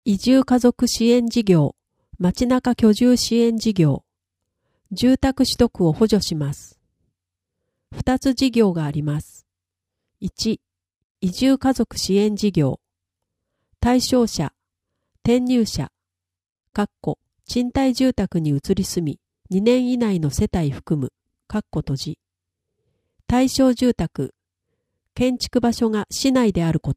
移住家族支援事業、街中居住支援事業、住宅取得を補助します。2つ事業があります。1、移住家族支援事業。対象者、転入者、賃貸住宅に移り住み、2年以内の世帯含む、閉じ。対象住宅、建築場所が市内であること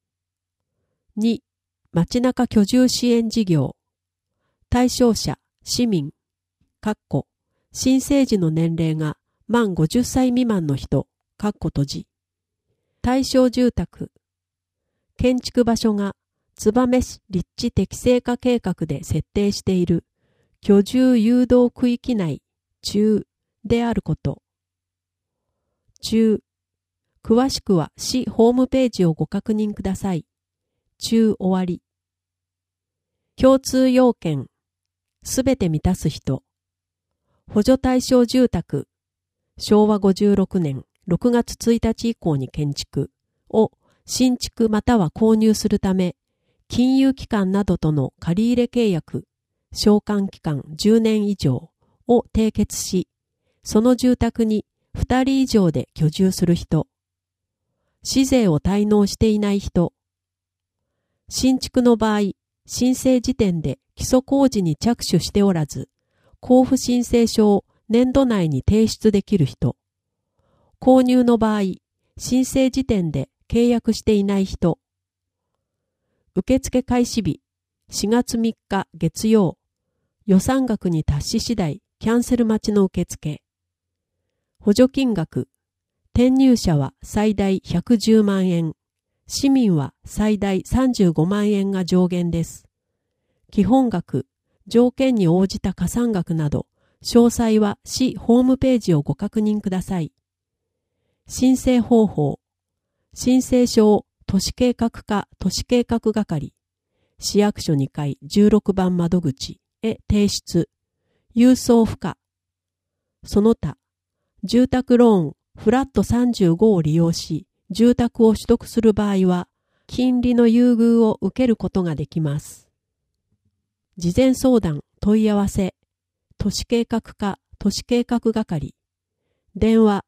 。2、街中居住支援事業。対象者、市民、新生児の年齢が満50歳未満の人、閉じ。対象住宅、建築場所が燕市立地適正化計画で設定している居住誘導区域内、中であること。中、詳しくは市ホームページをご確認ください。中終わり。共通要件、すべて満たす人。補助対象住宅、昭和56年6月1日以降に建築を新築または購入するため、金融機関などとの借入契約、償還期間10年以上を締結し、その住宅に2人以上で居住する人、市税を滞納していない人、新築の場合、申請時点で基礎工事に着手しておらず、交付申請書を年度内に提出できる人、購入の場合、申請時点で契約していない人、受付開始日、4月3日月曜、予算額に達し次第キャンセル待ちの受付、補助金額、転入者は最大110万円、市民は最大35万円が上限です。基本額、条件に応じた加算額など、詳細は市ホームページをご確認ください。申請方法、申請書を都市計画課都市計画係、市役所2階16番窓口へ提出、郵送不可。その他、住宅ローンフラット35を利用し、住宅を取得する場合は、金利の優遇を受けることができます。事前相談問い合わせ、都市計画課都市計画係、電話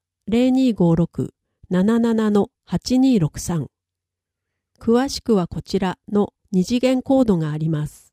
0256-77-8263。詳しくはこちらの2次元コードがあります。